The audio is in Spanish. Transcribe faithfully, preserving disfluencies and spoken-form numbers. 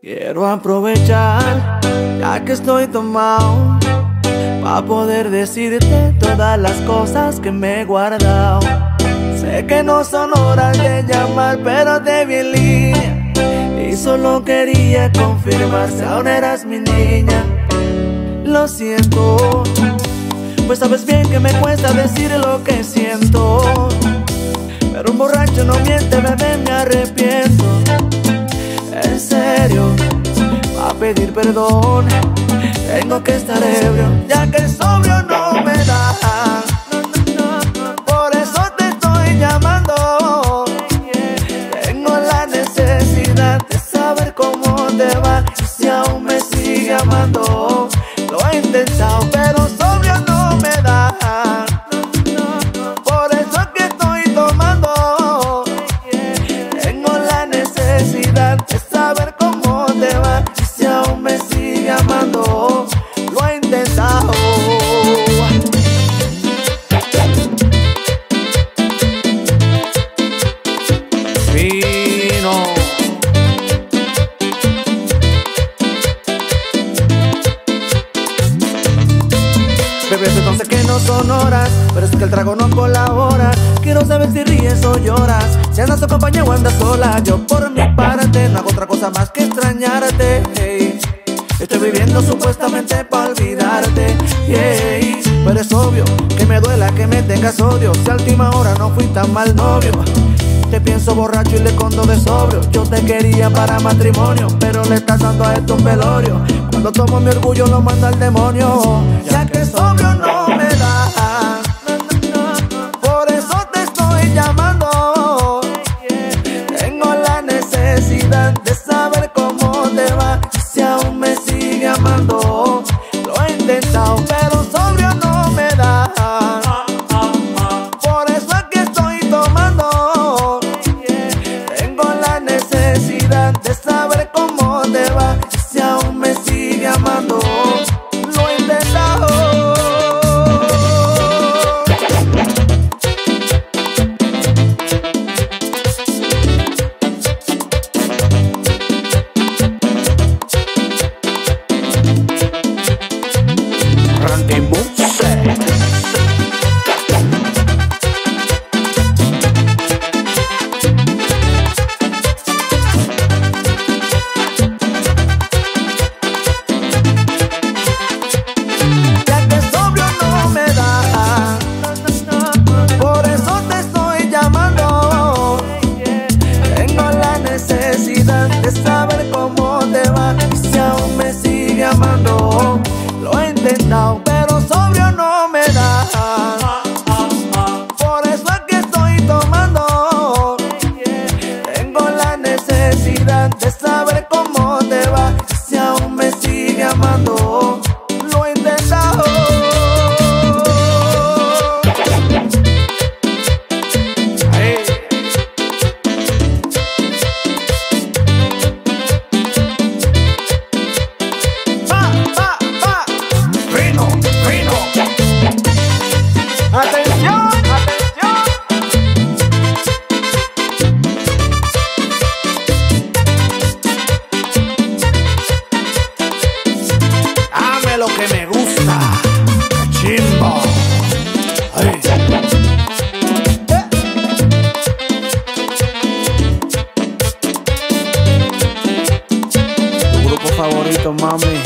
Quiero aprovechar, ya que estoy tomado, pa' poder decirte todas las cosas que me he guardado. Sé que no son horas de llamar, pero te vi en línea y solo quería confirmar si aún eras mi niña. Lo siento, pues sabes bien que me cuesta decir lo que siento, pero un borracho no miente, bebé, me arrepiento. En serio, a pedir perdón tengo que estar ebrio, ya que sobrio no me da. Por eso te estoy llamando. Tengo la necesidad de saber cómo te va y si aún me sigue amando. Lo he intentado, pero sobrio no me da. Por eso es que estoy tomando. Tengo la necesidad de saber cómo te va y si aún me sigue amando. Lo he intentado. Fino. Bebé, entonces que no son horas, pero es que el trago no colabora. Quiero saber si ríes o lloras, si andas acompañado o andas sola. Yo por mi parte no hago otra cosa más que extrañarte, hey. Estoy viviendo supuestamente pa' olvidarte, yeah. Pero es obvio que me duela que me tengas odio, si a última hora no fui tan mal novio. Te pienso borracho y le escondo de sobrio. Yo te quería para matrimonio, pero le estás dando a esto un velorio. Cuando tomo mi orgullo lo mando al demonio, ya que sobrio no me da. Por eso te estoy llamando. Tengo la necesidad de saber cómo te va y si aún me sigue amando. Lo he intentado, pero sobrio no me da. Por eso es que estoy tomando. Tengo la necesidad de saber cómo te va y si aún me sigue amando. Lo he intentado. Randy Muse. Ya que sobrio no me da, por eso te estoy llamando. Tengo la necesidad de saber cómo te va y si aún me sigue amando. Lo he intentado, pero sobrio no me da. Por eso es que estoy tomando. Tengo la necesidad de saber cómo te va y si aún me sigue amando. Lo he intentado. Hey. Pa, pa, pa. Fino, fino. Atención, atención. Dame lo que me gusta, chimbo. Ay. Eh. Tu grupo favorito, mami.